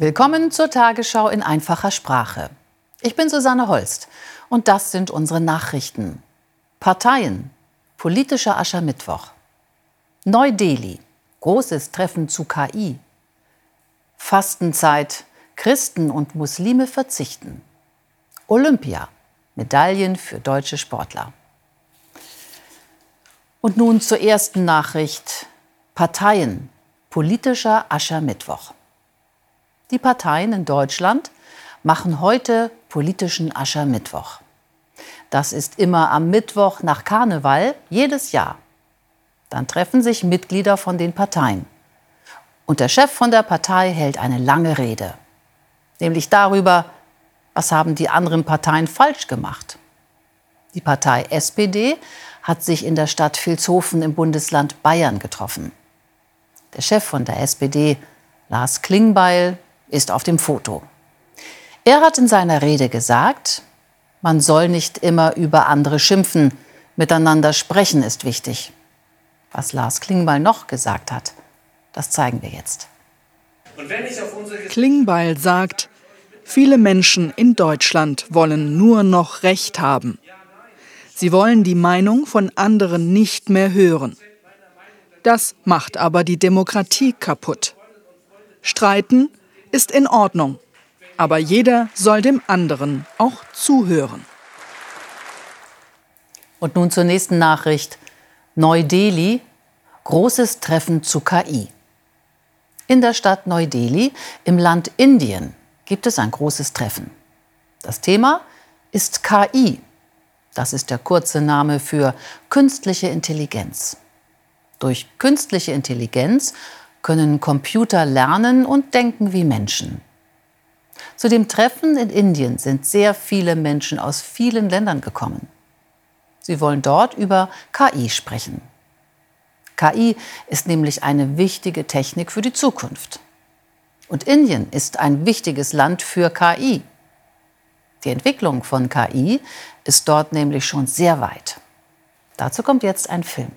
Willkommen zur Tagesschau in einfacher Sprache. Ich bin Susanne Holst und das sind unsere Nachrichten. Parteien, politischer Aschermittwoch. Neu-Delhi, großes Treffen zu KI. Fastenzeit, Christen und Muslime verzichten. Olympia, Medaillen für deutsche Sportler. Und nun zur ersten Nachricht. Parteien, politischer Aschermittwoch. Die Parteien in Deutschland machen heute politischen Aschermittwoch. Das ist immer am Mittwoch nach Karneval, jedes Jahr. Dann treffen sich Mitglieder von den Parteien. Und der Chef von der Partei hält eine lange Rede. Nämlich darüber, was haben die anderen Parteien falsch gemacht. Die Partei SPD hat sich in der Stadt Vilshofen im Bundesland Bayern getroffen. Der Chef von der SPD, Lars Klingbeil, ist auf dem Foto. Er hat in seiner Rede gesagt, man soll nicht immer über andere schimpfen, miteinander sprechen ist wichtig. Was Lars Klingbeil noch gesagt hat, das zeigen wir jetzt. Klingbeil sagt, viele Menschen in Deutschland wollen nur noch Recht haben. Sie wollen die Meinung von anderen nicht mehr hören. Das macht aber die Demokratie kaputt. Streiten ist in Ordnung, aber jeder soll dem anderen auch zuhören. Und nun zur nächsten Nachricht. Neu-Delhi, großes Treffen zu KI. In der Stadt Neu-Delhi im Land Indien gibt es ein großes Treffen. Das Thema ist KI. Das ist der kurze Name für künstliche Intelligenz. Durch künstliche Intelligenz können Computer lernen und denken wie Menschen. Zu dem Treffen in Indien sind sehr viele Menschen aus vielen Ländern gekommen. Sie wollen dort über KI sprechen. KI ist nämlich eine wichtige Technik für die Zukunft. Und Indien ist ein wichtiges Land für KI. Die Entwicklung von KI ist dort nämlich schon sehr weit. Dazu kommt jetzt ein Film.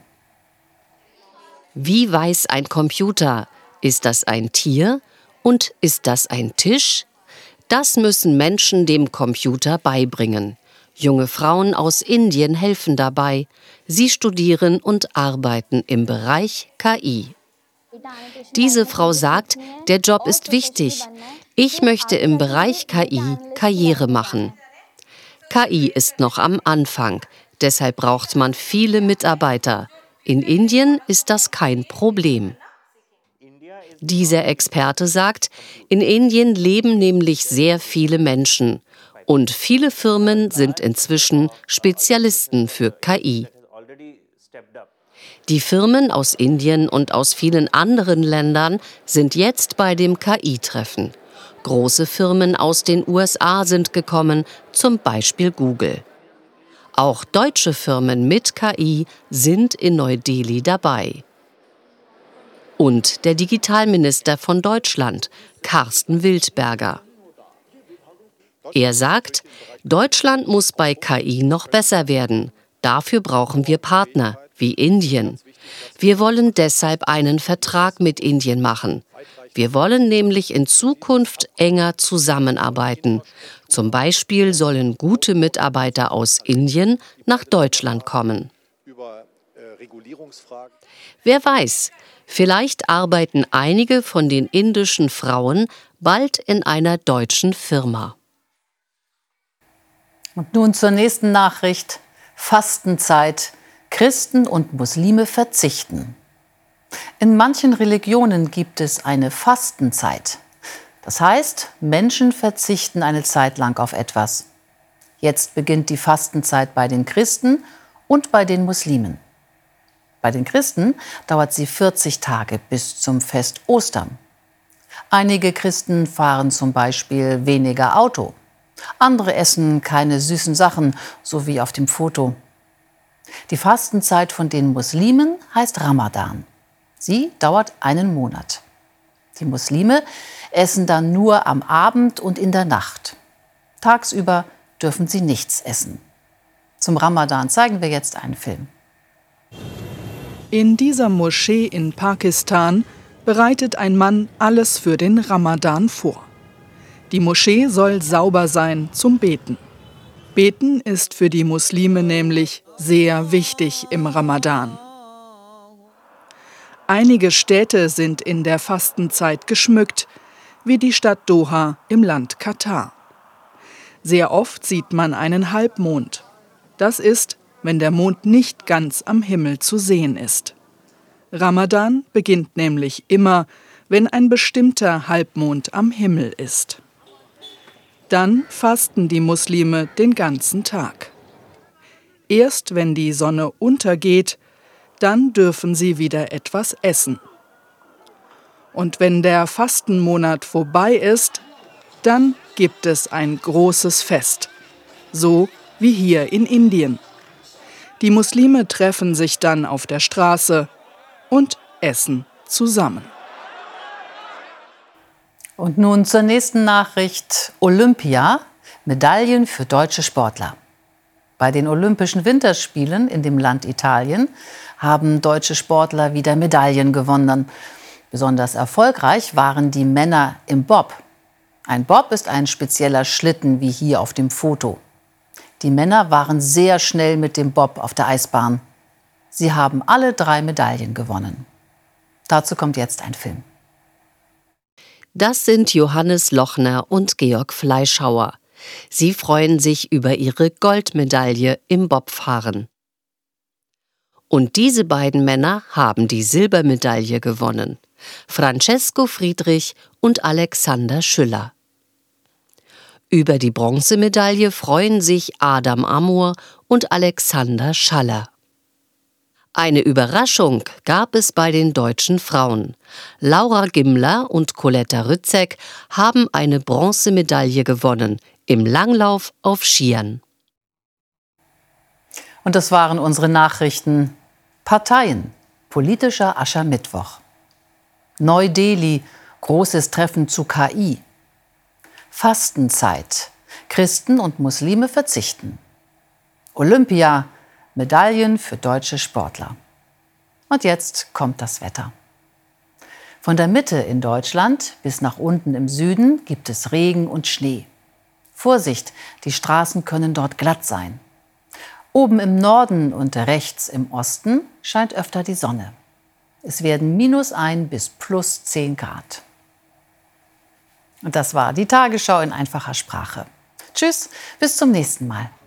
Wie weiß ein Computer? Ist das ein Tier? Und ist das ein Tisch? Das müssen Menschen dem Computer beibringen. Junge Frauen aus Indien helfen dabei. Sie studieren und arbeiten im Bereich KI. Diese Frau sagt, der Job ist wichtig. Ich möchte im Bereich KI Karriere machen. KI ist noch am Anfang, deshalb braucht man viele Mitarbeiter. In Indien ist das kein Problem. Dieser Experte sagt, in Indien leben nämlich sehr viele Menschen und viele Firmen sind inzwischen Spezialisten für KI. Die Firmen aus Indien und aus vielen anderen Ländern sind jetzt bei dem KI-Treffen. Große Firmen aus den USA sind gekommen, zum Beispiel Google. Auch deutsche Firmen mit KI sind in Neu-Delhi dabei. Und der Digitalminister von Deutschland, Carsten Wildberger. Er sagt, Deutschland muss bei KI noch besser werden. Dafür brauchen wir Partner, wie Indien. Wir wollen deshalb einen Vertrag mit Indien machen. Wir wollen nämlich in Zukunft enger zusammenarbeiten. Zum Beispiel sollen gute Mitarbeiter aus Indien nach Deutschland kommen. Wer weiß, vielleicht arbeiten einige von den indischen Frauen bald in einer deutschen Firma. Und nun zur nächsten Nachricht. Fastenzeit. Christen und Muslime verzichten. In manchen Religionen gibt es eine Fastenzeit. Das heißt, Menschen verzichten eine Zeit lang auf etwas. Jetzt beginnt die Fastenzeit bei den Christen und bei den Muslimen. Bei den Christen dauert sie 40 Tage bis zum Fest Ostern. Einige Christen fahren zum Beispiel weniger Auto. Andere essen keine süßen Sachen, so wie auf dem Foto. Die Fastenzeit von den Muslimen heißt Ramadan. Sie dauert einen Monat. Die Muslime essen dann nur am Abend und in der Nacht. Tagsüber dürfen sie nichts essen. Zum Ramadan zeigen wir jetzt einen Film. In dieser Moschee in Pakistan bereitet ein Mann alles für den Ramadan vor. Die Moschee soll sauber sein zum Beten. Beten ist für die Muslime nämlich sehr wichtig im Ramadan. Einige Städte sind in der Fastenzeit geschmückt, wie die Stadt Doha im Land Katar. Sehr oft sieht man einen Halbmond. Das ist, wenn der Mond nicht ganz am Himmel zu sehen ist. Ramadan beginnt nämlich immer, wenn ein bestimmter Halbmond am Himmel ist. Dann fasten die Muslime den ganzen Tag. Erst wenn die Sonne untergeht, dann dürfen sie wieder etwas essen. Und wenn der Fastenmonat vorbei ist, dann gibt es ein großes Fest, so wie hier in Indien. Die Muslime treffen sich dann auf der Straße und essen zusammen. Und nun zur nächsten Nachricht. Olympia, Medaillen für deutsche Sportler. Bei den Olympischen Winterspielen in dem Land Italien haben deutsche Sportler wieder Medaillen gewonnen. Besonders erfolgreich waren die Männer im Bob. Ein Bob ist ein spezieller Schlitten, wie hier auf dem Foto. Die Männer waren sehr schnell mit dem Bob auf der Eisbahn. Sie haben alle 3 Medaillen gewonnen. Dazu kommt jetzt ein Film. Das sind Johannes Lochner und Georg Fleischhauer. Sie freuen sich über ihre Goldmedaille im Bobfahren. Und diese beiden Männer haben die Silbermedaille gewonnen. Francesco Friedrich und Alexander Schüller. Über die Bronzemedaille freuen sich Adam Amur und Alexander Schaller. Eine Überraschung gab es bei den deutschen Frauen. Laura Gimler und Coletta Rützek haben eine Bronzemedaille gewonnen im Langlauf auf Skiern. Und das waren unsere Nachrichten. Parteien, politischer Aschermittwoch. Neu-Delhi, großes Treffen zu KI. Fastenzeit, Christen und Muslime verzichten. Olympia, Medaillen für deutsche Sportler. Und jetzt kommt das Wetter. Von der Mitte in Deutschland bis nach unten im Süden gibt es Regen und Schnee. Vorsicht, die Straßen können dort glatt sein. Oben im Norden und rechts im Osten scheint öfter die Sonne. Es werden -1 bis +10 Grad. Und das war die Tagesschau in einfacher Sprache. Tschüss, bis zum nächsten Mal.